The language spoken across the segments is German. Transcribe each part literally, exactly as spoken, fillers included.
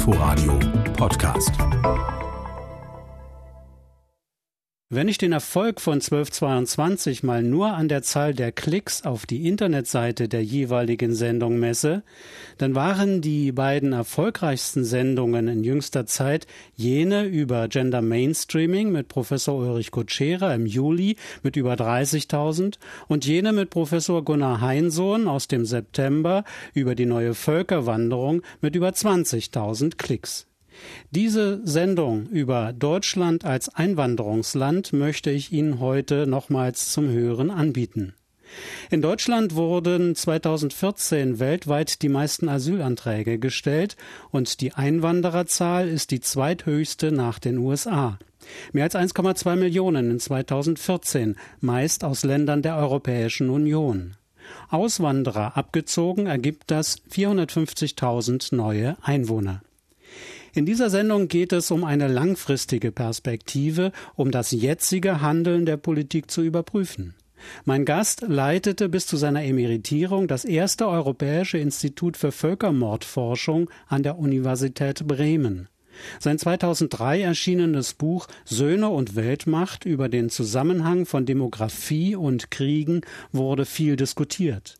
Inforadio Podcast. Wenn ich den Erfolg von zwölf zweiundzwanzig mal nur an der Zahl der Klicks auf die Internetseite der jeweiligen Sendung messe, dann waren die beiden erfolgreichsten Sendungen in jüngster Zeit jene über Gender Mainstreaming mit Professor Ulrich Kutschera im Juli mit über dreißigtausend und jene mit Professor Gunnar Heinsohn aus dem September über die neue Völkerwanderung mit über zwanzigtausend Klicks. Diese Sendung über Deutschland als Einwanderungsland möchte ich Ihnen heute nochmals zum Hören anbieten. In Deutschland wurden zweitausendvierzehn weltweit die meisten Asylanträge gestellt und die Einwandererzahl ist die zweithöchste nach den U S A. Mehr als eins Komma zwei Millionen in zweitausendvierzehn, meist aus Ländern der Europäischen Union. Auswanderer abgezogen ergibt das vierhundertfünfzigtausend neue Einwohner. In dieser Sendung geht es um eine langfristige Perspektive, um das jetzige Handeln der Politik zu überprüfen. Mein Gast leitete bis zu seiner Emeritierung das erste Europäische Institut für Völkermordforschung an der Universität Bremen. Sein zweitausenddrei erschienenes Buch »Söhne und Weltmacht« über den Zusammenhang von Demografie und Kriegen wurde viel diskutiert.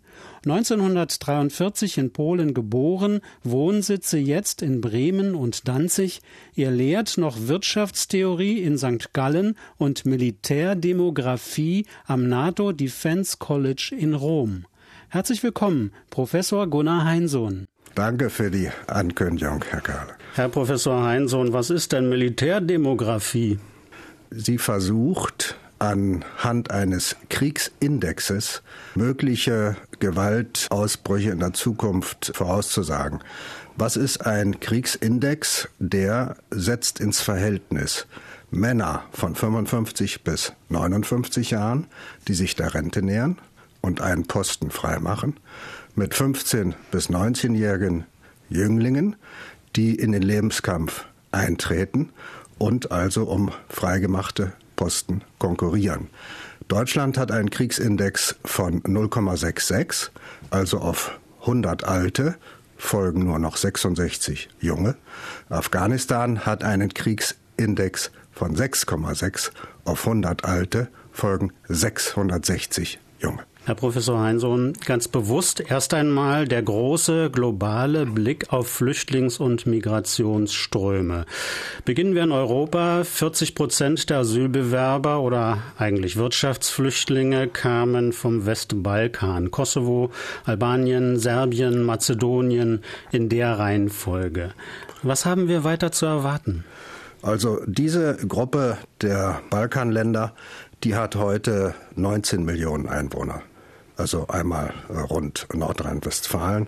neunzehnhundertdreiundvierzig in Polen geboren, Wohnsitze jetzt in Bremen und Danzig. Er lehrt noch Wirtschaftstheorie in Sankt Gallen und Militärdemographie am NATO Defense College in Rom. Herzlich willkommen, Professor Gunnar Heinsohn. Danke für die Ankündigung, Herr Kahle. Herr Professor Heinsohn, was ist denn Militärdemographie? Sie versucht, anhand eines Kriegsindexes mögliche Gewaltausbrüche in der Zukunft vorauszusagen. Was ist ein Kriegsindex? Der setzt ins Verhältnis Männer von fünfundfünfzig bis neunundfünfzig Jahren, die sich der Rente nähern und einen Posten freimachen, mit fünfzehn- bis neunzehnjährigen Jünglingen, die in den Lebenskampf eintreten und also um freigemachte Posten konkurrieren. Deutschland hat einen Kriegsindex von null Komma sechsundsechzig, also auf hundert Alte folgen nur noch sechsundsechzig Junge. Afghanistan hat einen Kriegsindex von sechs Komma sechs, auf hundert Alte folgen sechshundertsechzig Junge. Herr Professor Heinsohn, ganz bewusst erst einmal der große globale Blick auf Flüchtlings- und Migrationsströme. Beginnen wir in Europa. vierzig Prozent der Asylbewerber oder eigentlich Wirtschaftsflüchtlinge kamen vom Westbalkan, Kosovo, Albanien, Serbien, Mazedonien in der Reihenfolge. Was haben wir weiter zu erwarten? Also diese Gruppe der Balkanländer, die hat heute neunzehn Millionen Einwohner. Also einmal rund Nordrhein-Westfalen.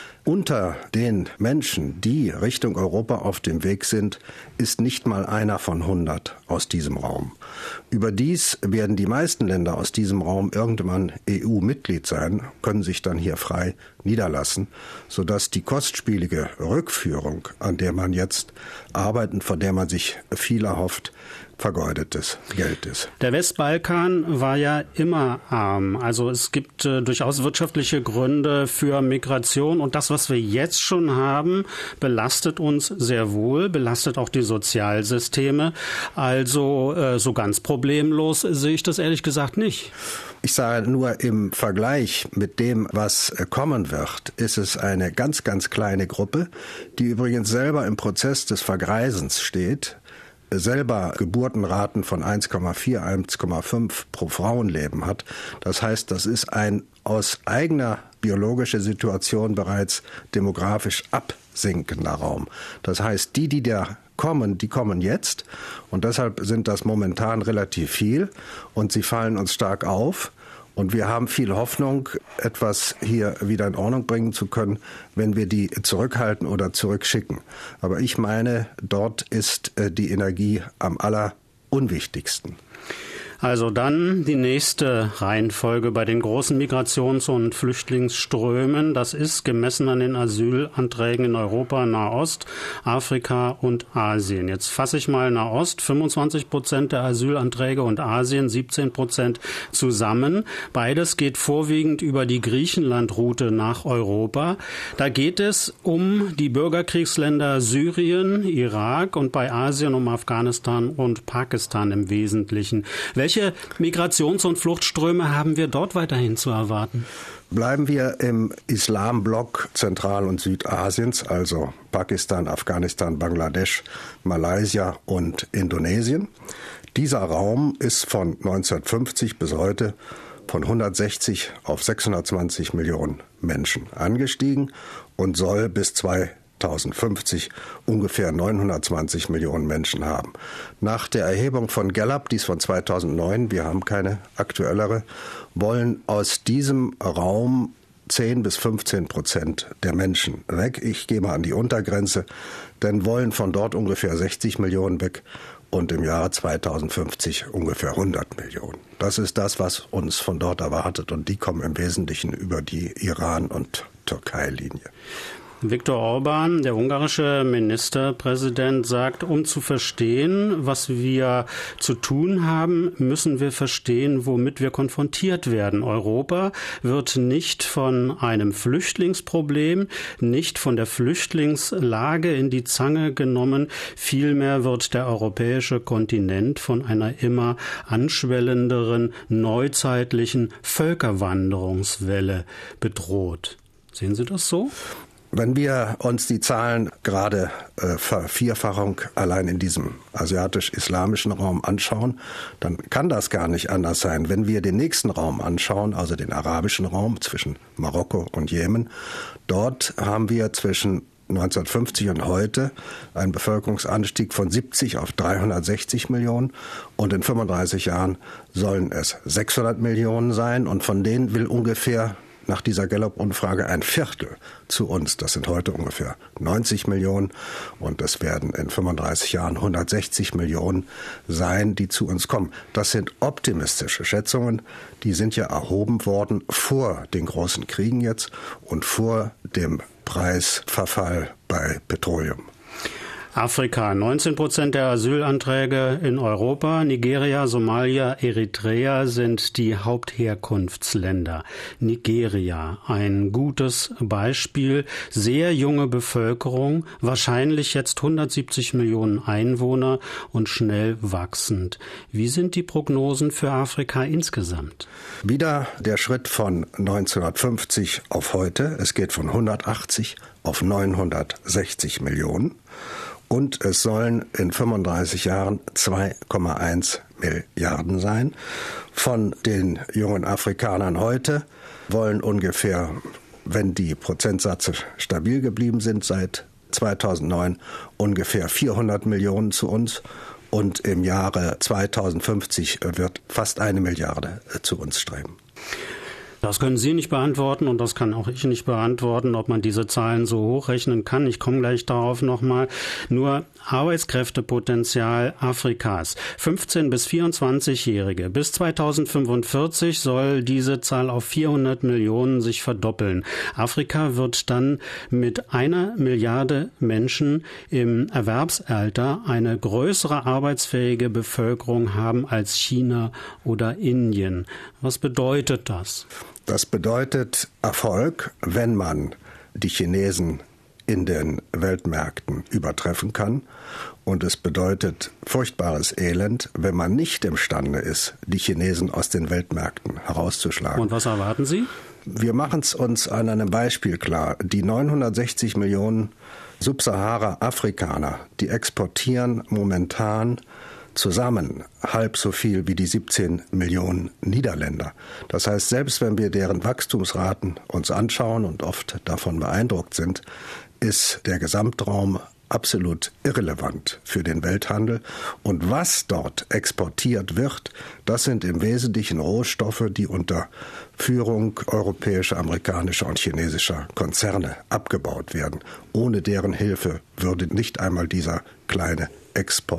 Unter den Menschen, die Richtung Europa auf dem Weg sind, ist nicht mal einer von hundert aus diesem Raum. Überdies werden die meisten Länder aus diesem Raum irgendwann E U-Mitglied sein, können sich dann hier frei niederlassen, sodass die kostspielige Rückführung, an der man jetzt arbeitet, von der man sich viel erhofft, vergeudetes Geld ist. Der Westbalkan war ja immer arm. Also es gibt äh, durchaus wirtschaftliche Gründe für Migration. Und das, was wir jetzt schon haben, belastet uns sehr wohl, belastet auch die Sozialsysteme. Also äh, so ganz problemlos sehe ich das ehrlich gesagt nicht. Ich sage nur, im Vergleich mit dem, was kommen wird, ist es eine ganz, ganz kleine Gruppe, die übrigens selber im Prozess des Vergreisens steht, selber Geburtenraten von eins Komma vier, eins Komma fünf pro Frauenleben hat. Das heißt, das ist ein aus eigener biologischer Situation bereits demografisch absinkender Raum. Das heißt, die, die da kommen, die kommen jetzt und deshalb sind das momentan relativ viel und sie fallen uns stark auf. Und wir haben viel Hoffnung, etwas hier wieder in Ordnung bringen zu können, wenn wir die zurückhalten oder zurückschicken. Aber ich meine, dort ist die Energie am allerunwichtigsten. Also dann die nächste Reihenfolge bei den großen Migrations- und Flüchtlingsströmen. Das ist gemessen an den Asylanträgen in Europa, Nahost, Afrika und Asien. Jetzt fasse ich mal Nahost, fünfundzwanzig Prozent der Asylanträge und Asien siebzehn Prozent zusammen. Beides geht vorwiegend über die Griechenland-Route nach Europa. Da geht es um die Bürgerkriegsländer Syrien, Irak und bei Asien um Afghanistan und Pakistan im Wesentlichen. Welche Welche Migrations- und Fluchtströme haben wir dort weiterhin zu erwarten? Bleiben wir im Islamblock Zentral- und Südasiens, also Pakistan, Afghanistan, Bangladesch, Malaysia und Indonesien. Dieser Raum ist von neunzehnhundertfünfzig bis heute von hundertsechzig auf sechshundertzwanzig Millionen Menschen angestiegen und soll bis zweitausendfünfzig ungefähr neunhundertzwanzig Millionen Menschen haben. Nach der Erhebung von Gallup, die ist von zweitausendneun, wir haben keine aktuellere, wollen aus diesem Raum zehn bis fünfzehn Prozent der Menschen weg. Ich gehe mal an die Untergrenze, denn wollen von dort ungefähr sechzig Millionen weg und im Jahre zweitausendfünfzig ungefähr hundert Millionen. Das ist das, was uns von dort erwartet und die kommen im Wesentlichen über die Iran- und Türkei-Linie. Viktor Orbán, der ungarische Ministerpräsident, sagt, um zu verstehen, was wir zu tun haben, müssen wir verstehen, womit wir konfrontiert werden. Europa wird nicht von einem Flüchtlingsproblem, nicht von der Flüchtlingslage in die Zange genommen. Vielmehr wird der europäische Kontinent von einer immer anschwellenderen, neuzeitlichen Völkerwanderungswelle bedroht. Sehen Sie das so? Wenn wir uns die Zahlen gerade äh, Vervierfachung allein in diesem asiatisch-islamischen Raum anschauen, dann kann das gar nicht anders sein. Wenn wir den nächsten Raum anschauen, also den arabischen Raum zwischen Marokko und Jemen, dort haben wir zwischen neunzehnhundertfünfzig und heute einen Bevölkerungsanstieg von siebzig auf dreihundertsechzig Millionen und in fünfunddreißig Jahren sollen es sechshundert Millionen sein und von denen will ungefähr nach dieser Gallup-Umfrage ein Viertel zu uns. Das sind heute ungefähr neunzig Millionen und es werden in fünfunddreißig Jahren hundertsechzig Millionen sein, die zu uns kommen. Das sind optimistische Schätzungen. Die sind ja erhoben worden vor den großen Kriegen jetzt und vor dem Preisverfall bei Petroleum. Afrika, neunzehn Prozent der Asylanträge in Europa. Nigeria, Somalia, Eritrea sind die Hauptherkunftsländer. Nigeria, ein gutes Beispiel. Sehr junge Bevölkerung, wahrscheinlich jetzt hundertsiebzig Millionen Einwohner und schnell wachsend. Wie sind die Prognosen für Afrika insgesamt? Wieder der Schritt von neunzehnhundertfünfzig auf heute. Es geht von hundertachtzig auf neunhundertsechzig Millionen. Und es sollen in fünfunddreißig Jahren zwei Komma eins Milliarden sein. Von den jungen Afrikanern heute wollen ungefähr, wenn die Prozentsätze stabil geblieben sind, seit zweitausendneun ungefähr vierhundert Millionen zu uns. Und im Jahre zweitausendfünfzig wird fast eine Milliarde zu uns streben. Das können Sie nicht beantworten und das kann auch ich nicht beantworten, ob man diese Zahlen so hochrechnen kann. Ich komme gleich darauf nochmal. Nur Arbeitskräftepotenzial Afrikas. fünfzehn- bis vierundzwanzigjährige. Bis zweitausendfünfundvierzig soll diese Zahl auf vierhundert Millionen sich verdoppeln. Afrika wird dann mit einer Milliarde Menschen im Erwerbsalter eine größere arbeitsfähige Bevölkerung haben als China oder Indien. Was bedeutet das? Das bedeutet Erfolg, wenn man die Chinesen in den Weltmärkten übertreffen kann. Und es bedeutet furchtbares Elend, wenn man nicht imstande ist, die Chinesen aus den Weltmärkten herauszuschlagen. Und was erwarten Sie? Wir machen es uns an einem Beispiel klar. Die neunhundertsechzig Millionen Subsahara-Afrikaner, die exportieren momentan zusammen halb so viel wie die siebzehn Millionen Niederländer. Das heißt, selbst wenn wir deren Wachstumsraten uns anschauen und oft davon beeindruckt sind, ist der Gesamtraum absolut irrelevant für den Welthandel. Und was dort exportiert wird, das sind im Wesentlichen Rohstoffe, die unter Führung europäischer, amerikanischer und chinesischer Konzerne abgebaut werden. Ohne deren Hilfe würde nicht einmal dieser kleine Export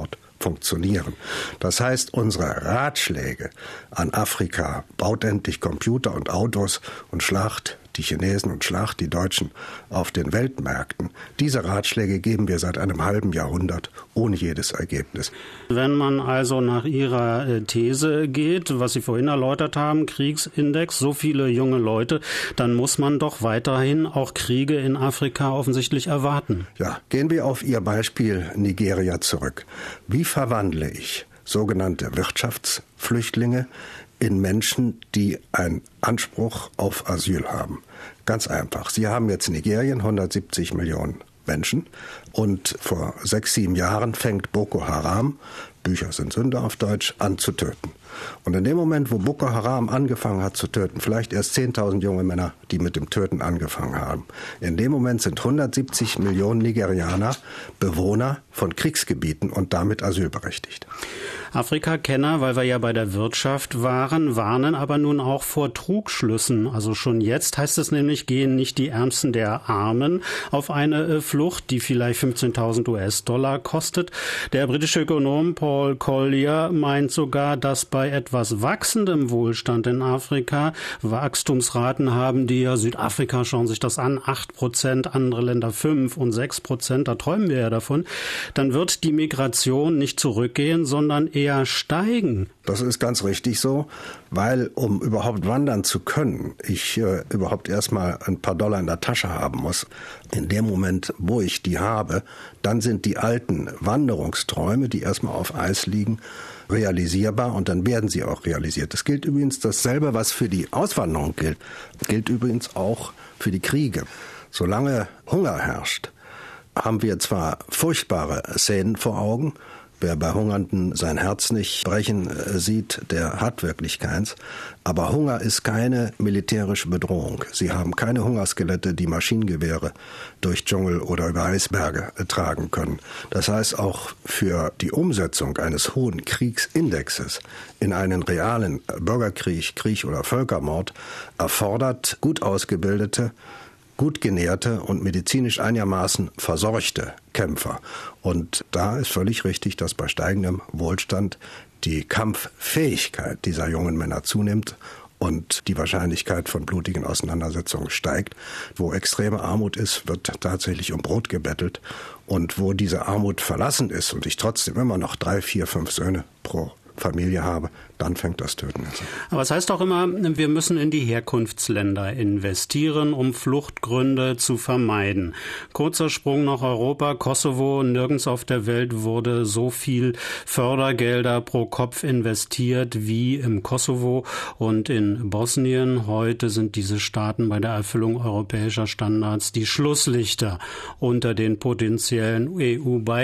funktionieren. Das heißt, unsere Ratschläge an Afrika, baut endlich Computer und Autos und schlacht die Chinesen und schlacht die Deutschen auf den Weltmärkten. Diese Ratschläge geben wir seit einem halben Jahrhundert ohne jedes Ergebnis. Wenn man also nach Ihrer These geht, was Sie vorhin erläutert haben, Kriegsindex, so viele junge Leute, dann muss man doch weiterhin auch Kriege in Afrika offensichtlich erwarten. Ja, gehen wir auf Ihr Beispiel Nigeria zurück. Wie verwandle ich sogenannte Wirtschaftsflüchtlinge in Menschen, die einen Anspruch auf Asyl haben? Ganz einfach. Sie haben jetzt Nigerien, hundertsiebzig Millionen Menschen, und vor sechs, sieben Jahren fängt Boko Haram, Bücher sind Sünde auf Deutsch, an zu töten. Und in dem Moment, wo Boko Haram angefangen hat zu töten, vielleicht erst zehntausend junge Männer, die mit dem Töten angefangen haben, in dem Moment sind hundertsiebzig Millionen Nigerianer Bewohner von Kriegsgebieten und damit asylberechtigt. Afrika-Kenner, weil wir ja bei der Wirtschaft waren, warnen aber nun auch vor Trugschlüssen. Also schon jetzt heißt es nämlich, gehen nicht die Ärmsten der Armen auf eine Flucht, die vielleicht fünfzehntausend US-Dollar kostet. Der britische Ökonom Paul Collier meint sogar, dass bei etwas wachsendem Wohlstand in Afrika Wachstumsraten haben, die ja Südafrika, schauen sich das an, acht Prozent, andere Länder fünf und sechs Prozent, da träumen wir ja davon, dann wird die Migration nicht zurückgehen, sondern eher steigen. Das ist ganz richtig so, weil um überhaupt wandern zu können, ich äh, überhaupt erstmal ein paar Dollar in der Tasche haben muss. In dem Moment, wo ich die habe, dann sind die alten Wanderungsträume, die erstmal auf Eis liegen, realisierbar, und dann werden sie auch realisiert. Das gilt übrigens dasselbe, was für die Auswanderung gilt, gilt übrigens auch für die Kriege. Solange Hunger herrscht, haben wir zwar furchtbare Szenen vor Augen. Wer bei Hungernden sein Herz nicht brechen sieht, der hat wirklich keins. Aber Hunger ist keine militärische Bedrohung. Sie haben keine Hungerskelette, die Maschinengewehre durch Dschungel oder über Eisberge tragen können. Das heißt, auch für die Umsetzung eines hohen Kriegsindexes in einen realen Bürgerkrieg, Krieg oder Völkermord erfordert gut ausgebildete, gut genährte und medizinisch einigermaßen versorgte Kämpfer. Und da ist völlig richtig, dass bei steigendem Wohlstand die Kampffähigkeit dieser jungen Männer zunimmt und die Wahrscheinlichkeit von blutigen Auseinandersetzungen steigt. Wo extreme Armut ist, wird tatsächlich um Brot gebettelt. Und wo diese Armut verlassen ist und ich trotzdem immer noch drei, vier, fünf Söhne pro Familie habe, dann fängt das Töten an. Aber es heißt auch immer, wir müssen in die Herkunftsländer investieren, um Fluchtgründe zu vermeiden. Kurzer Sprung nach Europa, Kosovo, nirgends auf der Welt wurde so viel Fördergelder pro Kopf investiert wie im Kosovo und in Bosnien. Heute sind diese Staaten bei der Erfüllung europäischer Standards die Schlusslichter unter den potenziellen E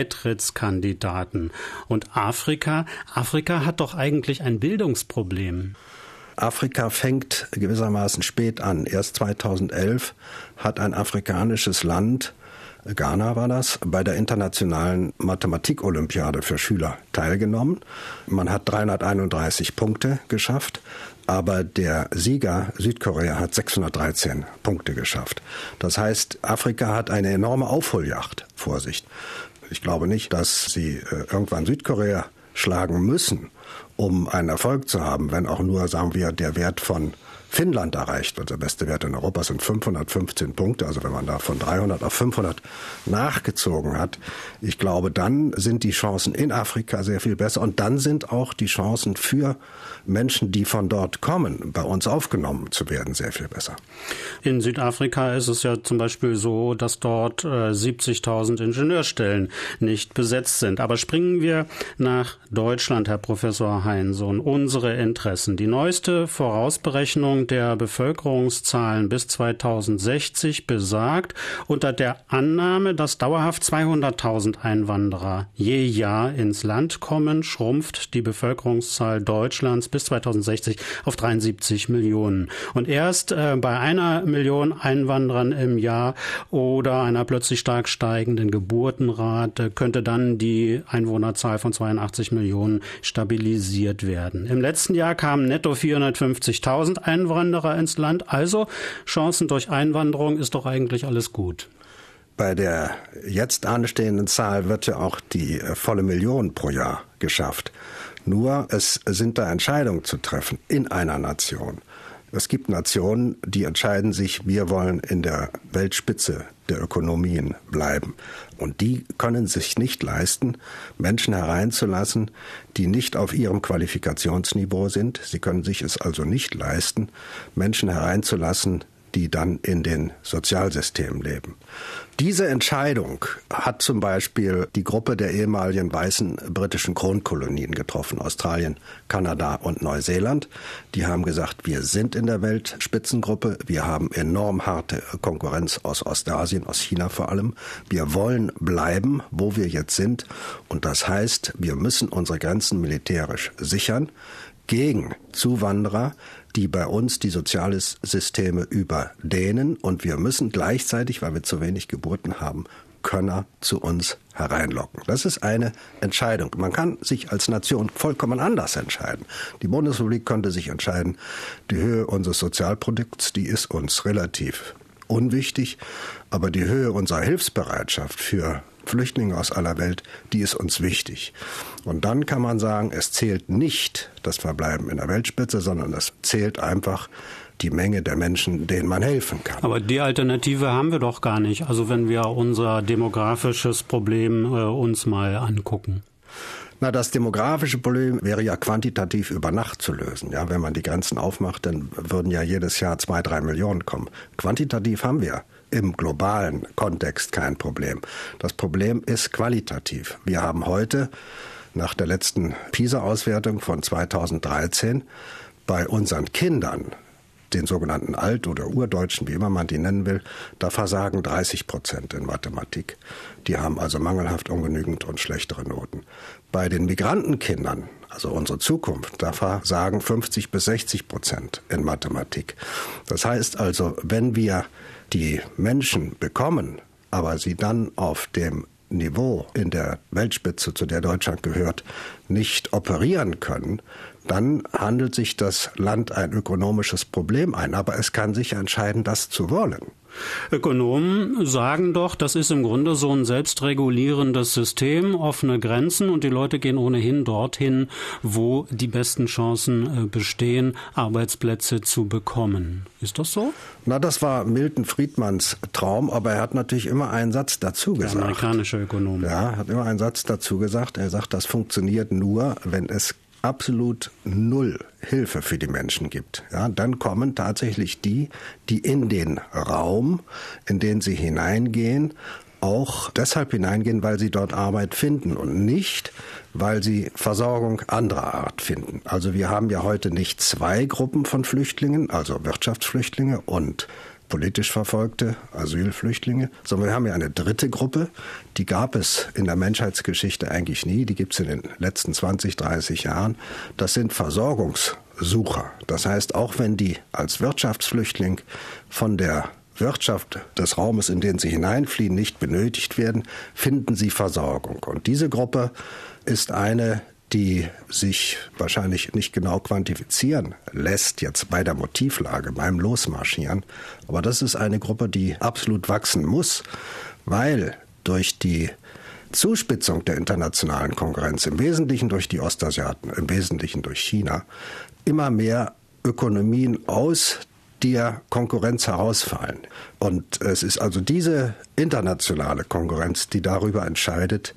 U-Beitrittskandidaten. Und Afrika, Afrika hat doch eigentlich ein Bildungsproblem. Afrika fängt gewissermaßen spät an. Erst zweitausendelf hat ein afrikanisches Land, Ghana war das, bei der internationalen Mathematik-Olympiade für Schüler teilgenommen. Man hat dreihunderteinunddreißig Punkte geschafft, aber der Sieger Südkorea hat sechshundertdreizehn Punkte geschafft. Das heißt, Afrika hat eine enorme Aufholjagd vor sich. Ich glaube nicht, dass sie äh, irgendwann Südkorea schlagen müssen, um einen Erfolg zu haben, wenn auch nur, sagen wir, der Wert von Finnland erreicht wird. Der beste Wert in Europa sind fünfhundertfünfzehn Punkte. Also wenn man da von dreihundert auf fünfhundert nachgezogen hat, ich glaube, dann sind die Chancen in Afrika sehr viel besser. Und dann sind auch die Chancen für Menschen, die von dort kommen, bei uns aufgenommen zu werden, sehr viel besser. In Südafrika ist es ja zum Beispiel so, dass dort äh, siebzigtausend Ingenieurstellen nicht besetzt sind. Aber springen wir nach Deutschland, Herr Professor Heinsohn. Unsere Interessen. Die neueste Vorausberechnung der Bevölkerungszahlen bis zweitausendsechzig besagt, unter der Annahme, dass dauerhaft zweihunderttausend Einwanderer je Jahr ins Land kommen, schrumpft die Bevölkerungszahl Deutschlands bis zweitausendsechzig auf dreiundsiebzig Millionen. Und erst äh, bei einer Million Einwanderern im Jahr oder einer plötzlich stark steigenden Geburtenrate könnte dann die Einwohnerzahl von zweiundachtzig Millionen stabilisiert werden. Im letzten Jahr kamen netto vierhundertfünfzigtausend Einwanderer ins Land. Also Chancen durch Einwanderung ist doch eigentlich alles gut. Bei der jetzt anstehenden Zahl wird ja auch die äh, volle Million pro Jahr geschafft. Nur es sind da Entscheidungen zu treffen in einer Nation. Es gibt Nationen, die entscheiden sich, wir wollen in der Weltspitze der Ökonomien bleiben. Und die können sich nicht leisten, Menschen hereinzulassen, die nicht auf ihrem Qualifikationsniveau sind. Sie können sich es also nicht leisten, Menschen hereinzulassen, die dann in den Sozialsystemen leben. Diese Entscheidung hat zum Beispiel die Gruppe der ehemaligen weißen britischen Kronkolonien getroffen, Australien, Kanada und Neuseeland. Die haben gesagt, wir sind in der Weltspitzengruppe, wir haben enorm harte Konkurrenz aus Ostasien, aus China vor allem. Wir wollen bleiben, wo wir jetzt sind, und das heißt, wir müssen unsere Grenzen militärisch sichern gegen Zuwanderer, die bei uns die Sozialsysteme überdehnen, und wir müssen gleichzeitig, weil wir zu wenig Geburten haben, Könner zu uns hereinlocken. Das ist eine Entscheidung. Man kann sich als Nation vollkommen anders entscheiden. Die Bundesrepublik könnte sich entscheiden, die Höhe unseres Sozialprodukts, die ist uns relativ unwichtig, aber die Höhe unserer Hilfsbereitschaft für Flüchtlinge aus aller Welt, die ist uns wichtig. Und dann kann man sagen, es zählt nicht das Verbleiben in der Weltspitze, sondern es zählt einfach die Menge der Menschen, denen man helfen kann. Aber die Alternative haben wir doch gar nicht. Also wenn wir unser demografisches Problem äh, uns mal angucken. Na, das demografische Problem wäre ja quantitativ über Nacht zu lösen. Ja, wenn man die Grenzen aufmacht, dann würden ja jedes Jahr zwei, drei Millionen kommen. Quantitativ haben wir im globalen Kontext kein Problem. Das Problem ist qualitativ. Wir haben heute, nach der letzten PISA-Auswertung von zweitausenddreizehn, bei unseren Kindern, den sogenannten Alt- oder Urdeutschen, wie immer man die nennen will, da versagen dreißig Prozent in Mathematik. Die haben also mangelhaft, ungenügend und schlechtere Noten. Bei den Migrantenkindern, also unsere Zukunft, da versagen fünfzig bis sechzig Prozent in Mathematik. Das heißt also, wenn wir die Menschen bekommen, aber sie dann auf dem Niveau in der Weltspitze, zu der Deutschland gehört, nicht operieren können, dann handelt sich das Land ein ökonomisches Problem ein. Aber es kann sich entscheiden, das zu wollen. Ökonomen sagen doch, das ist im Grunde so ein selbstregulierendes System, offene Grenzen, und die Leute gehen ohnehin dorthin, wo die besten Chancen bestehen, Arbeitsplätze zu bekommen. Ist das so? Na, das war Milton Friedmans Traum, aber er hat natürlich immer einen Satz dazu gesagt. Der amerikanische Ökonom. Ja, hat immer einen Satz dazu gesagt. Er sagt, das funktioniert nur, wenn es absolut null Hilfe für die Menschen gibt. Ja, dann kommen tatsächlich die, die in den Raum, in den sie hineingehen, auch deshalb hineingehen, weil sie dort Arbeit finden und nicht, weil sie Versorgung anderer Art finden. Also wir haben ja heute nicht zwei Gruppen von Flüchtlingen, also Wirtschaftsflüchtlinge und politisch Verfolgte, Asylflüchtlinge, sondern wir haben ja eine dritte Gruppe, die gab es in der Menschheitsgeschichte eigentlich nie, die gibt es in den letzten zwanzig, dreißig Jahren. Das sind Versorgungssucher. Das heißt, auch wenn die als Wirtschaftsflüchtling von der Wirtschaft des Raumes, in den sie hineinfliehen, nicht benötigt werden, finden sie Versorgung. Und diese Gruppe ist eine, die sich wahrscheinlich nicht genau quantifizieren lässt jetzt bei der Motivlage, beim Losmarschieren. Aber das ist eine Gruppe, die absolut wachsen muss, weil durch die Zuspitzung der internationalen Konkurrenz, im Wesentlichen durch die Ostasiaten, im Wesentlichen durch China, immer mehr Ökonomien aus der Konkurrenz herausfallen. Und es ist also diese internationale Konkurrenz, die darüber entscheidet,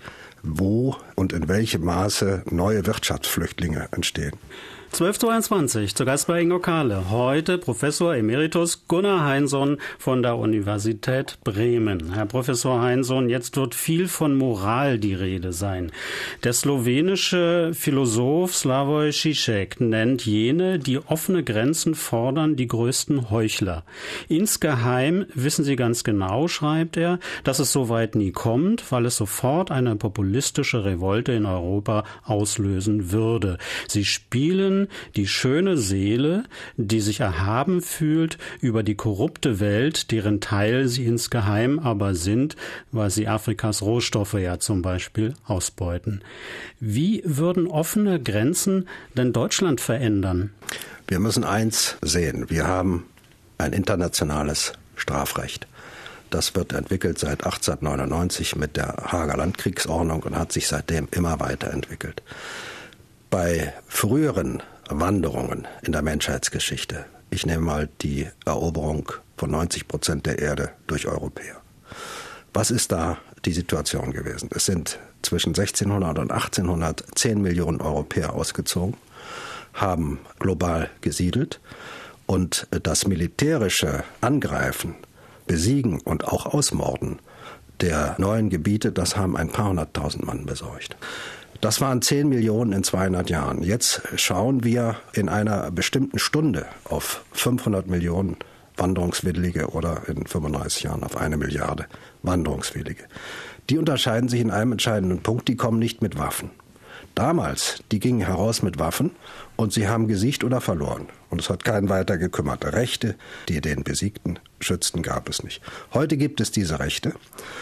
wo und in welchem Maße neue Wirtschaftsflüchtlinge entstehen. zwölf Uhr zweiundzwanzig, zu Gast bei Ingo Kahle. Heute Professor Emeritus Gunnar Heinsohn von der Universität Bremen. Herr Professor Heinsohn, jetzt wird viel von Moral die Rede sein. Der slowenische Philosoph Slavoj Žižek nennt jene, die offene Grenzen fordern, die größten Heuchler. Insgeheim wissen sie ganz genau, schreibt er, dass es so weit nie kommt, weil es sofort eine populistische Revolte in Europa auslösen würde. Sie spielen die schöne Seele, die sich erhaben fühlt über die korrupte Welt, deren Teil sie insgeheim aber sind, weil sie Afrikas Rohstoffe ja zum Beispiel ausbeuten. Wie würden offene Grenzen denn Deutschland verändern? Wir müssen eins sehen. Wir haben ein internationales Strafrecht. Das wird entwickelt seit achtzehnhundertneunundneunzig mit der Haager Landkriegsordnung und hat sich seitdem immer weiterentwickelt. Bei früheren Wanderungen in der Menschheitsgeschichte, ich nehme mal die Eroberung von neunzig Prozent der Erde durch Europäer. Was ist da die Situation gewesen? Es sind zwischen sechzehnhundert und achtzehnhundert zehn Millionen Europäer ausgezogen, haben global gesiedelt und das militärische Angreifen, Besiegen und auch Ausmorden der neuen Gebiete, das haben ein paar hunderttausend Mann besorgt. Das waren zehn Millionen in zweihundert Jahren. Jetzt schauen wir in einer bestimmten Stunde auf fünfhundert Millionen Wanderungswillige oder in fünfunddreißig Jahren auf eine Milliarde Wanderungswillige. Die unterscheiden sich in einem entscheidenden Punkt, die kommen nicht mit Waffen. Damals, die gingen heraus mit Waffen und sie haben gesiegt oder verloren. Und es hat keinen weiter gekümmert. Rechte, die den Besiegten schützten, gab es nicht. Heute gibt es diese Rechte.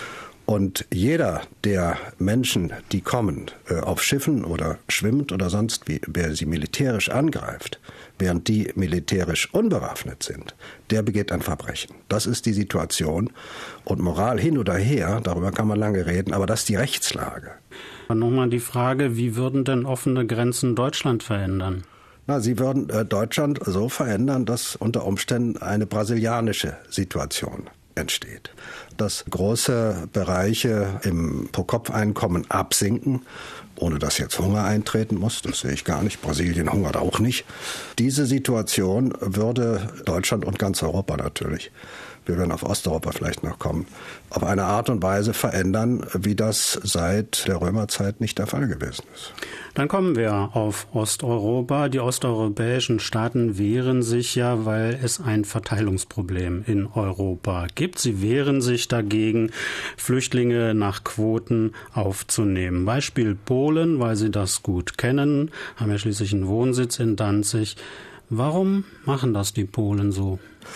Und jeder der Menschen, die kommen, auf Schiffen oder schwimmend oder sonst wie, wer sie militärisch angreift, während die militärisch unbewaffnet sind, der begeht ein Verbrechen. Das ist die Situation. Und Moral hin oder her, darüber kann man lange reden, aber das ist die Rechtslage. Nochmal die Frage, wie würden denn offene Grenzen Deutschland verändern? Na, sie würden äh, Deutschland so verändern, dass unter Umständen eine brasilianische Situation entsteht. Dass große Bereiche im Pro-Kopf-Einkommen absinken, ohne dass jetzt Hunger eintreten muss, das sehe ich gar nicht. Brasilien hungert auch nicht. Diese Situation würde Deutschland und ganz Europa natürlich, wir werden auf Osteuropa vielleicht noch kommen, auf eine Art und Weise verändern, wie das seit der Römerzeit nicht der Fall gewesen ist. Dann kommen wir auf Osteuropa. Die osteuropäischen Staaten wehren sich ja, weil es ein Verteilungsproblem in Europa gibt. Sie wehren sich dagegen, Flüchtlinge nach Quoten aufzunehmen. Beispiel Polen, weil sie das gut kennen, haben ja schließlich einen Wohnsitz in Danzig. Warum machen das die Polen so?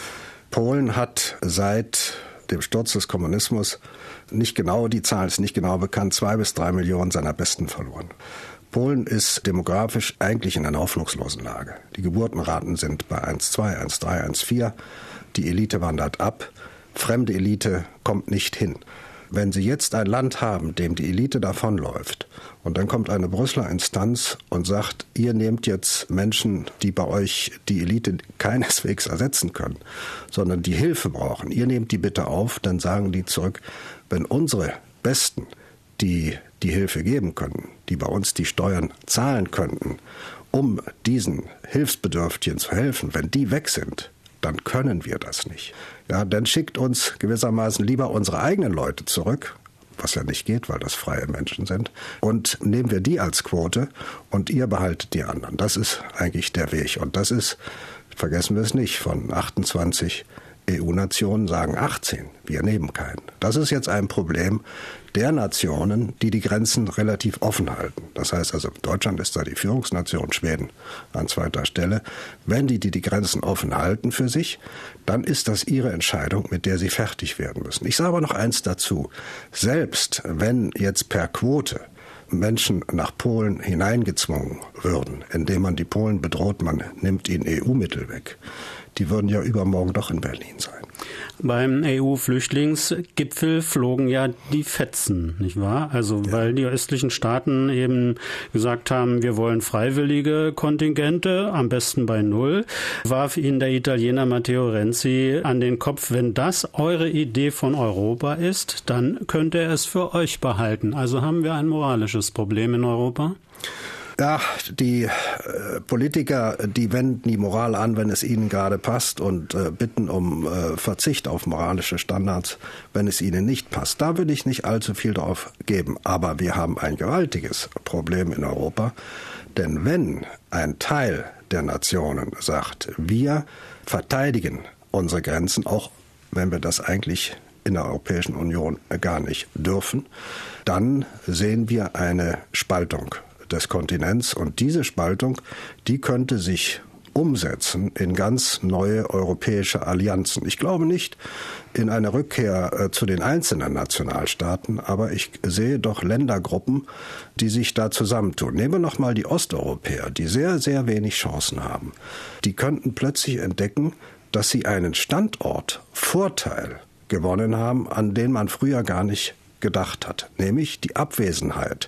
Polen hat seit dem Sturz des Kommunismus nicht genau, die Zahl ist nicht genau bekannt, zwei bis drei Millionen seiner Besten verloren. Polen ist demografisch eigentlich in einer hoffnungslosen Lage. Die Geburtenraten sind bei eins Komma zwei, eins Komma drei, eins Komma vier. Die Elite wandert ab. Fremde Elite kommt nicht hin. Wenn Sie jetzt ein Land haben, dem die Elite davonläuft, und dann kommt eine Brüsseler Instanz und sagt, ihr nehmt jetzt Menschen, die bei euch die Elite keineswegs ersetzen können, sondern die Hilfe brauchen, ihr nehmt die bitte auf, dann sagen die zurück, wenn unsere Besten, die die Hilfe geben könnten, die bei uns die Steuern zahlen könnten, um diesen Hilfsbedürftigen zu helfen, wenn die weg sind, dann können wir das nicht. Ja, dann schickt uns gewissermaßen lieber unsere eigenen Leute zurück, was ja nicht geht, weil das freie Menschen sind, und nehmen wir die als Quote und ihr behaltet die anderen. Das ist eigentlich der Weg. Und das ist, vergessen wir es nicht, von achtundzwanzig E U-Nationen sagen achtzehn, wir nehmen keinen. Das ist jetzt ein Problem der Nationen, die die Grenzen relativ offen halten. Das heißt also, Deutschland ist da die Führungsnation, Schweden an zweiter Stelle. Wenn die, die die Grenzen offen halten für sich, dann ist das ihre Entscheidung, mit der sie fertig werden müssen. Ich sage aber noch eins dazu. Selbst wenn jetzt per Quote Menschen nach Polen hineingezwungen würden, indem man die Polen bedroht, man nimmt ihnen E U-Mittel weg, die würden ja übermorgen doch in Berlin sein. Beim E U-Flüchtlingsgipfel flogen ja die Fetzen, nicht wahr? Also ja. Weil die östlichen Staaten eben gesagt haben, wir wollen freiwillige Kontingente, am besten bei Null, warf ihnen der Italiener Matteo Renzi an den Kopf, wenn das eure Idee von Europa ist, dann könnt ihr es für euch behalten. Also haben wir ein moralisches Problem in Europa? Ja, die äh, Politiker, die wenden die Moral an, wenn es ihnen gerade passt und äh, bitten um äh, Verzicht auf moralische Standards, wenn es ihnen nicht passt. Da will ich nicht allzu viel drauf geben. Aber wir haben ein gewaltiges Problem in Europa. Denn wenn ein Teil der Nationen sagt, wir verteidigen unsere Grenzen, auch wenn wir das eigentlich in der Europäischen Union gar nicht dürfen, dann sehen wir eine Spaltung des Kontinents. Und diese Spaltung, die könnte sich umsetzen in ganz neue europäische Allianzen. Ich glaube nicht in eine Rückkehr äh, zu den einzelnen Nationalstaaten, aber ich sehe doch Ländergruppen, die sich da zusammentun. Nehmen wir noch mal die Osteuropäer, die sehr, sehr wenig Chancen haben. Die könnten plötzlich entdecken, dass sie einen Standortvorteil gewonnen haben, an den man früher gar nicht gedacht hat, nämlich die Abwesenheit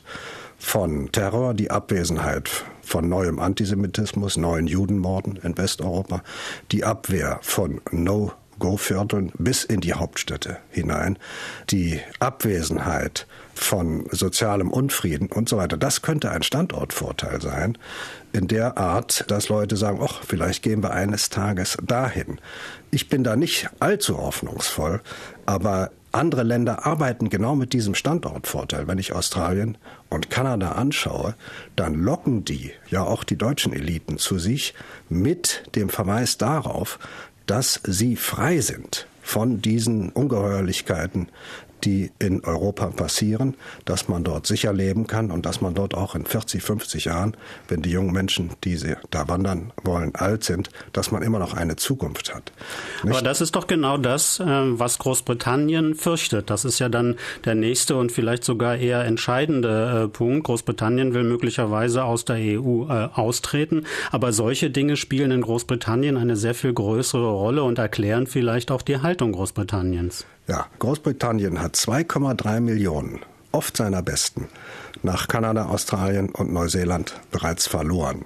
von Terror, die Abwesenheit von neuem Antisemitismus, neuen Judenmorden in Westeuropa, die Abwehr von No-Go-Vierteln bis in die Hauptstädte hinein, die Abwesenheit von sozialem Unfrieden und so weiter. Das könnte ein Standortvorteil sein, in der Art, dass Leute sagen, ach, vielleicht gehen wir eines Tages dahin. Ich bin da nicht allzu hoffnungsvoll, aber andere Länder arbeiten genau mit diesem Standortvorteil. Wenn ich Australien und Kanada anschaue, dann locken die, ja auch die deutschen Eliten zu sich mit dem Verweis darauf, dass sie frei sind von diesen Ungeheuerlichkeiten, die in Europa passieren, dass man dort sicher leben kann und dass man dort auch in vierzig, fünfzig Jahren, wenn die jungen Menschen, die sie da wandern wollen, alt sind, dass man immer noch eine Zukunft hat. Nicht? Aber das ist doch genau das, was Großbritannien fürchtet. Das ist ja dann der nächste und vielleicht sogar eher entscheidende Punkt. Großbritannien will möglicherweise aus der E U austreten, aber solche Dinge spielen in Großbritannien eine sehr viel größere Rolle und erklären vielleicht auch die Haltung Großbritanniens. Ja, Großbritannien hat zwei Komma drei Millionen, oft seiner Besten, nach Kanada, Australien und Neuseeland bereits verloren.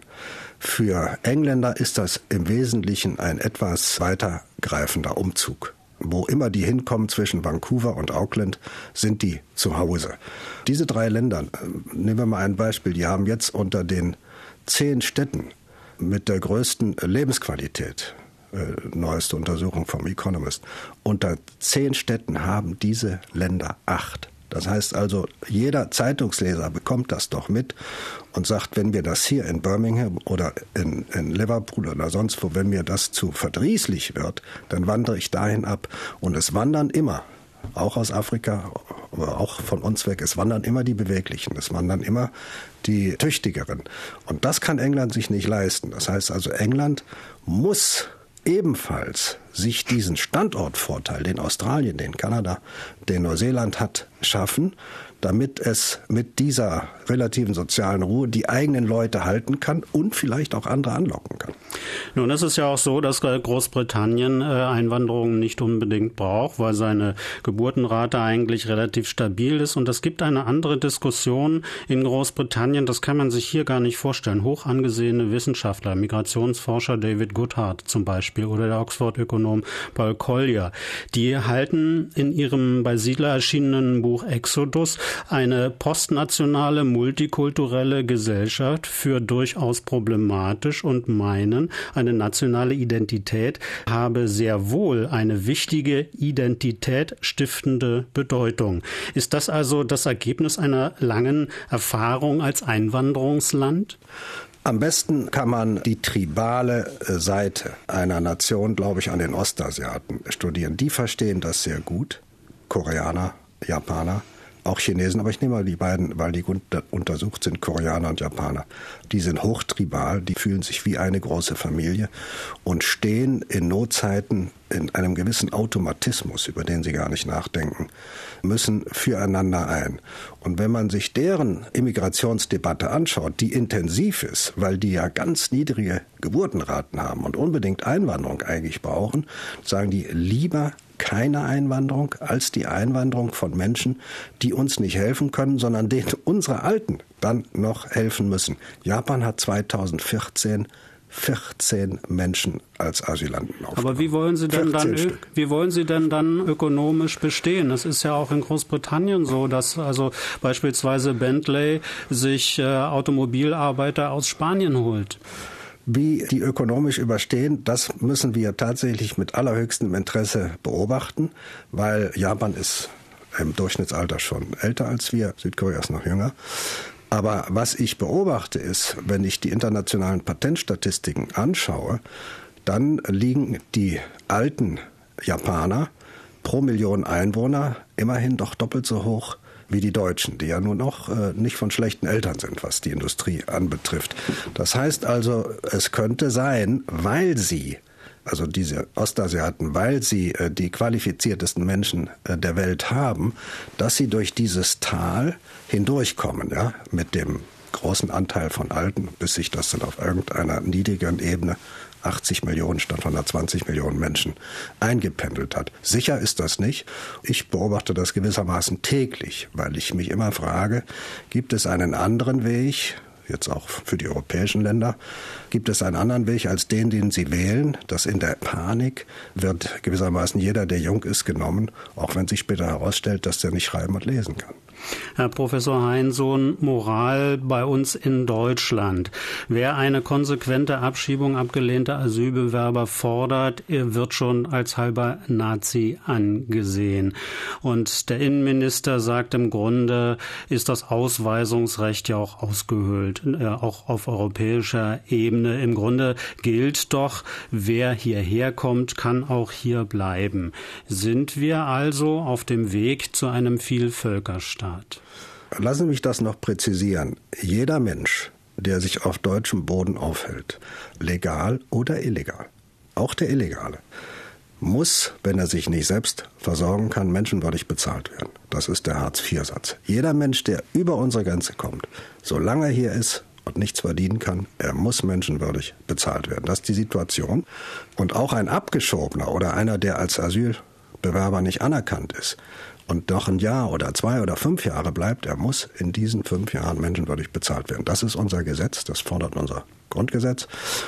Für Engländer ist das im Wesentlichen ein etwas weitergreifender Umzug. Wo immer die hinkommen zwischen Vancouver und Auckland, sind die zu Hause. Diese drei Länder, nehmen wir mal ein Beispiel, die haben jetzt unter den zehn Städten mit der größten Lebensqualität, neueste Untersuchung vom Economist. Unter zehn Städten haben diese Länder acht. Das heißt also, jeder Zeitungsleser bekommt das doch mit und sagt, wenn mir das hier in Birmingham oder in, in Liverpool oder sonst wo, wenn mir das zu verdrießlich wird, dann wandere ich dahin ab. Und es wandern immer, auch aus Afrika, aber auch von uns weg, es wandern immer die Beweglichen, es wandern immer die Tüchtigeren. Und das kann England sich nicht leisten. Das heißt also, England muss ebenfalls sich diesen Standortvorteil, den Australien, den Kanada, den Neuseeland hat, schaffen, damit es mit dieser relativen sozialen Ruhe die eigenen Leute halten kann und vielleicht auch andere anlocken kann. Nun ist es ja auch so, dass Großbritannien Einwanderung nicht unbedingt braucht, weil seine Geburtenrate eigentlich relativ stabil ist. Und es gibt eine andere Diskussion in Großbritannien, das kann man sich hier gar nicht vorstellen. Hoch angesehene Wissenschaftler, Migrationsforscher David Goodhart zum Beispiel oder der Oxford-Ökonom Paul Collier, die halten in ihrem bei Siedler erschienenen Buch Exodus eine postnationale, multikulturelle Gesellschaft für durchaus problematisch und meinen, eine nationale Identität habe sehr wohl eine wichtige Identität stiftende Bedeutung. Ist das also das Ergebnis einer langen Erfahrung als Einwanderungsland? Am besten kann man die tribale Seite einer Nation, glaube ich, an den Ostasiaten studieren. Die verstehen das sehr gut. Koreaner, Japaner, auch Chinesen, aber ich nehme mal die beiden, weil die untersucht sind, Koreaner und Japaner. Die sind hochtribal, die fühlen sich wie eine große Familie und stehen in Notzeiten in einem gewissen Automatismus, über den sie gar nicht nachdenken, müssen füreinander ein. Und wenn man sich deren Immigrationsdebatte anschaut, die intensiv ist, weil die ja ganz niedrige Geburtenraten haben und unbedingt Einwanderung eigentlich brauchen, sagen die lieber keine Einwanderung als die Einwanderung von Menschen, die uns nicht helfen können, sondern denen unsere Alten dann noch helfen müssen. Japan hat zweitausendvierzehn vierzehn Menschen als Asylanten aufgenommen. Aber wie wollen Sie denn dann, wie wollen Sie denn dann ökonomisch bestehen? Es ist ja auch in Großbritannien so, dass also beispielsweise Bentley sich äh, Automobilarbeiter aus Spanien holt. Wie die ökonomisch überstehen, das müssen wir tatsächlich mit allerhöchstem Interesse beobachten, weil Japan ist im Durchschnittsalter schon älter als wir, Südkorea ist noch jünger. Aber was ich beobachte ist, wenn ich die internationalen Patentstatistiken anschaue, dann liegen die alten Japaner pro Million Einwohner immerhin doch doppelt so hoch wie die Deutschen, die ja nun noch äh, nicht von schlechten Eltern sind, was die Industrie anbetrifft. Das heißt also, es könnte sein, weil sie, also diese Ostasiaten, weil sie äh, die qualifiziertesten Menschen äh, der Welt haben, dass sie durch dieses Tal hindurchkommen, ja, mit dem großen Anteil von Alten, bis sich das dann auf irgendeiner niedrigeren Ebene achtzig Millionen statt hundertzwanzig Millionen Menschen eingependelt hat. Sicher ist das nicht. Ich beobachte das gewissermaßen täglich, weil ich mich immer frage, gibt es einen anderen Weg, jetzt auch für die europäischen Länder, gibt es einen anderen Weg als den, den sie wählen, dass in der Panik wird gewissermaßen jeder, der jung ist, genommen, auch wenn sich später herausstellt, dass der nicht schreiben und lesen kann. Herr Professor Heinsohn, Moral bei uns in Deutschland. Wer eine konsequente Abschiebung abgelehnter Asylbewerber fordert, wird schon als halber Nazi angesehen. Und der Innenminister sagt, im Grunde ist das Ausweisungsrecht ja auch ausgehöhlt, äh, auch auf europäischer Ebene. Im Grunde gilt doch, wer hierher kommt, kann auch hier bleiben. Sind wir also auf dem Weg zu einem Vielvölkerstaat? Lassen Sie mich das noch präzisieren. Jeder Mensch, der sich auf deutschem Boden aufhält, legal oder illegal, auch der Illegale, muss, wenn er sich nicht selbst versorgen kann, menschenwürdig bezahlt werden. Das ist der Hartz vier Satz. Jeder Mensch, der über unsere Grenze kommt, solange er hier ist und nichts verdienen kann, er muss menschenwürdig bezahlt werden. Das ist die Situation. Und auch ein Abgeschobener oder einer, der als Asylbewerber nicht anerkannt ist, und noch ein Jahr oder zwei oder fünf Jahre bleibt, er muss in diesen fünf Jahren menschenwürdig bezahlt werden. Das ist unser Gesetz, das fordert unser Grundgesetz.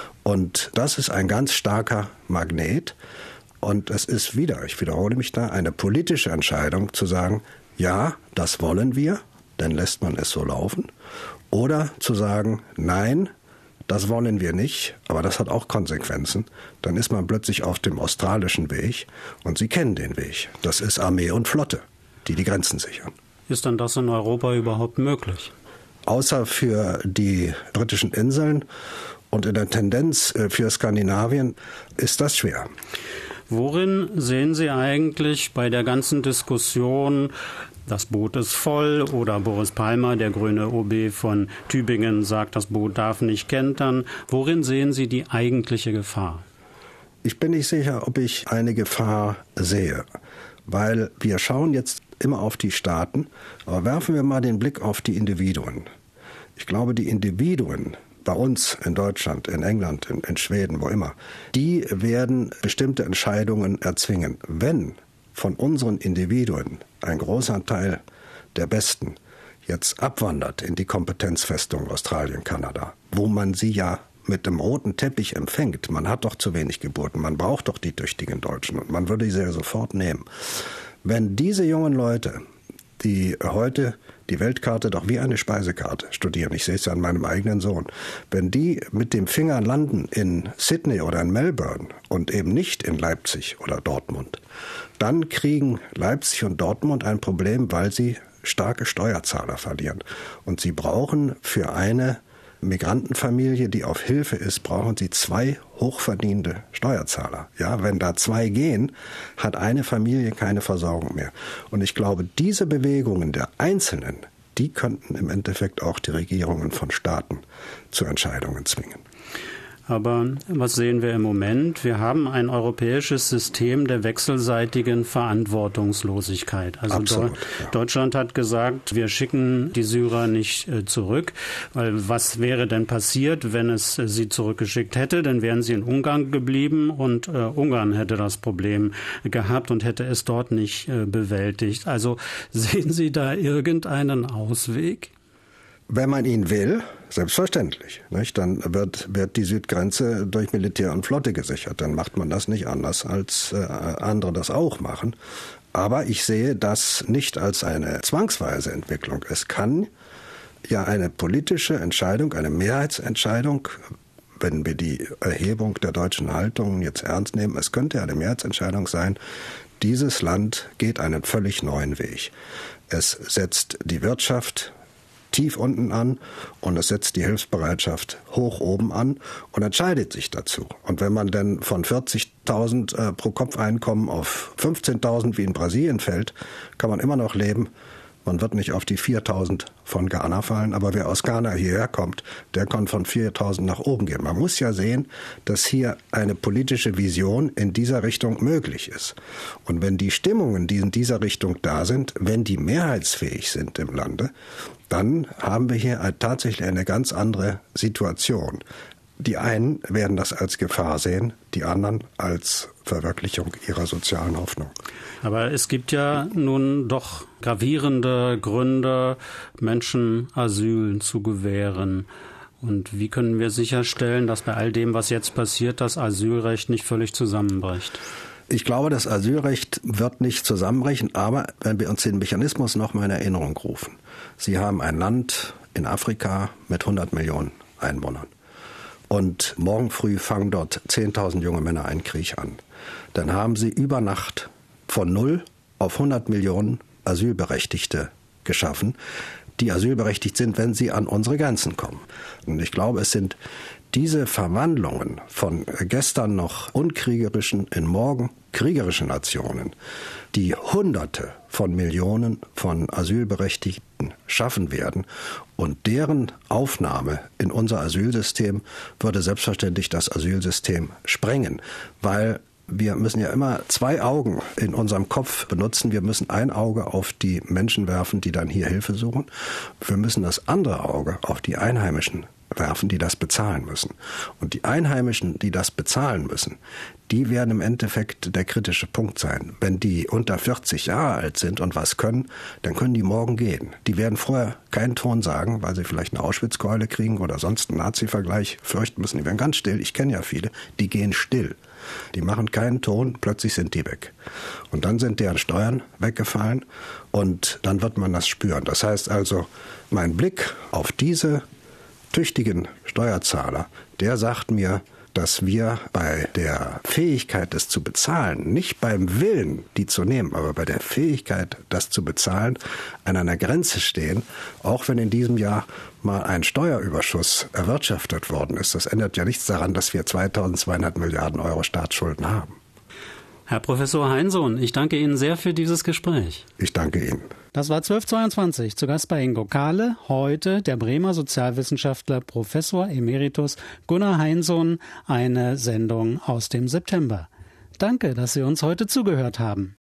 Und das ist ein ganz starker Magnet. Und es ist wieder, ich wiederhole mich da, eine politische Entscheidung zu sagen, ja, das wollen wir, dann lässt man es so laufen. Oder zu sagen, nein, das wollen wir nicht, aber das hat auch Konsequenzen. Dann ist man plötzlich auf dem australischen Weg und Sie kennen den Weg. Das ist Armee und Flotte, die die Grenzen sichern. Ist dann das in Europa überhaupt möglich? Außer für die britischen Inseln und in der Tendenz für Skandinavien ist das schwer. Worin sehen Sie eigentlich bei der ganzen Diskussion, das Boot ist voll, oder Boris Palmer, der grüne O B von Tübingen, sagt, das Boot darf nicht kentern. Worin sehen Sie die eigentliche Gefahr? Ich bin nicht sicher, ob ich eine Gefahr sehe, weil wir schauen jetzt immer auf die Staaten, aber werfen wir mal den Blick auf die Individuen. Ich glaube, die Individuen bei uns in Deutschland, in England, in, in Schweden, wo immer, die werden bestimmte Entscheidungen erzwingen. Wenn von unseren Individuen ein großer Teil der Besten jetzt abwandert in die Kompetenzfestung Australien, Kanada, wo man sie ja mit dem roten Teppich empfängt. Man hat doch zu wenig Geburten, man braucht doch die tüchtigen Deutschen und man würde sie ja sofort nehmen. Wenn diese jungen Leute, die heute die Weltkarte doch wie eine Speisekarte studieren, ich sehe es ja an meinem eigenen Sohn, wenn die mit dem Finger landen in Sydney oder in Melbourne und eben nicht in Leipzig oder Dortmund, dann kriegen Leipzig und Dortmund ein Problem, weil sie starke Steuerzahler verlieren. Und sie brauchen für eine Migrantenfamilie, die auf Hilfe ist, brauchen sie zwei hochverdienende Steuerzahler. Ja, wenn da zwei gehen, hat eine Familie keine Versorgung mehr. Und ich glaube, diese Bewegungen der Einzelnen, die könnten im Endeffekt auch die Regierungen von Staaten zu Entscheidungen zwingen. Aber was sehen wir im Moment? Wir haben ein europäisches System der wechselseitigen Verantwortungslosigkeit. Also Absolut, Do- ja. Deutschland hat gesagt, wir schicken die Syrer nicht äh, zurück. Weil was wäre denn passiert, wenn es äh, sie zurückgeschickt hätte? Dann wären sie in Ungarn geblieben und äh, Ungarn hätte das Problem gehabt und hätte es dort nicht äh, bewältigt. Also sehen Sie da irgendeinen Ausweg? Wenn man ihn will, selbstverständlich. Nicht? Dann wird, wird die Südgrenze durch Militär und Flotte gesichert. Dann macht man das nicht anders, als äh, andere das auch machen. Aber ich sehe das nicht als eine zwangsweise Entwicklung. Es kann ja eine politische Entscheidung, eine Mehrheitsentscheidung, wenn wir die Erhebung der deutschen Haltung jetzt ernst nehmen, es könnte eine Mehrheitsentscheidung sein, dieses Land geht einen völlig neuen Weg. Es setzt die Wirtschaft tief unten an und es setzt die Hilfsbereitschaft hoch oben an und entscheidet sich dazu. Und wenn man dann von vierzigtausend äh, pro Kopf Einkommen auf fünfzehntausend wie in Brasilien fällt, kann man immer noch leben. Man wird nicht auf die viertausend von Ghana fallen, aber wer aus Ghana hierher kommt, der kann von viertausend nach oben gehen. Man muss ja sehen, dass hier eine politische Vision in dieser Richtung möglich ist. Und wenn die Stimmungen, die in dieser Richtung da sind, wenn die mehrheitsfähig sind im Lande, dann haben wir hier tatsächlich eine ganz andere Situation. Die einen werden das als Gefahr sehen, die anderen als Verwirklichung ihrer sozialen Hoffnung. Aber es gibt ja nun doch gravierende Gründe, Menschen Asyl zu gewähren. Und wie können wir sicherstellen, dass bei all dem, was jetzt passiert, das Asylrecht nicht völlig zusammenbricht? Ich glaube, das Asylrecht wird nicht zusammenbrechen, aber wenn wir uns den Mechanismus noch mal in Erinnerung rufen. Sie haben ein Land in Afrika mit hundert Millionen Einwohnern. Und morgen früh fangen dort zehntausend junge Männer einen Krieg an. Dann haben sie über Nacht von null auf hundert Millionen Asylberechtigte geschaffen, die asylberechtigt sind, wenn sie an unsere Grenzen kommen. Und ich glaube, es sind diese Verwandlungen von gestern noch unkriegerischen in morgen kriegerischen Nationen, die Hunderte von Millionen von Asylberechtigten schaffen werden. Und deren Aufnahme in unser Asylsystem würde selbstverständlich das Asylsystem sprengen, weil wir müssen ja immer zwei Augen in unserem Kopf benutzen. Wir müssen ein Auge auf die Menschen werfen, die dann hier Hilfe suchen. Wir müssen das andere Auge auf die Einheimischen werfen, die das bezahlen müssen. Und die Einheimischen, die das bezahlen müssen, die werden im Endeffekt der kritische Punkt sein. Wenn die unter vierzig Jahre alt sind und was können, dann können die morgen gehen. Die werden vorher keinen Ton sagen, weil sie vielleicht eine Auschwitzkeule kriegen oder sonst einen Nazi-Vergleich fürchten müssen. Die werden ganz still. Ich kenne ja viele, die gehen still. Die machen keinen Ton, plötzlich sind die weg. Und dann sind deren Steuern weggefallen und dann wird man das spüren. Das heißt also, mein Blick auf diese tüchtigen Steuerzahler, der sagt mir, dass wir bei der Fähigkeit, das zu bezahlen, nicht beim Willen, die zu nehmen, aber bei der Fähigkeit, das zu bezahlen, an einer Grenze stehen, auch wenn in diesem Jahr mal ein Steuerüberschuss erwirtschaftet worden ist. Das ändert ja nichts daran, dass wir zweitausendzweihundert Milliarden Euro Staatsschulden haben. Herr Professor Heinsohn, ich danke Ihnen sehr für dieses Gespräch. Ich danke Ihnen. Das war zwölf zweiundzwanzig, zu Gast bei Ingo Kahle, heute der Bremer Sozialwissenschaftler Professor Emeritus Gunnar Heinsohn, eine Sendung aus dem September. Danke, dass Sie uns heute zugehört haben.